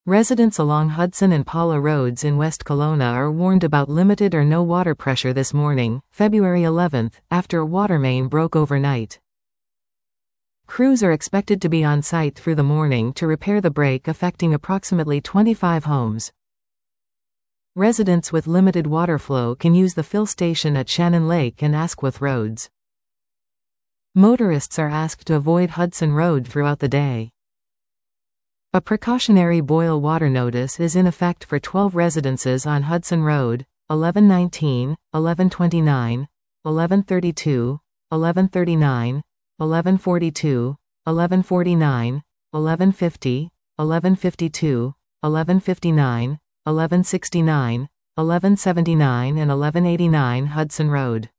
Residents along Hudson and Paula roads in West Kelowna are warned about limited or no water pressure this morning, February 11, after a water main broke overnight. Crews are expected to be on site through the morning to repair the break, affecting approximately 25 homes. Residents with limited water flow can use the fill station at Shannon Lake and Asquith roads. Motorists are asked to avoid Hudson Road throughout the day. A precautionary boil water notice is in effect for 12 residences on Hudson Road, 1119, 1129, 1132, 1139, 1142, 1149, 1150, 1152, 1159, 1169, 1179 and 1189 Hudson Road.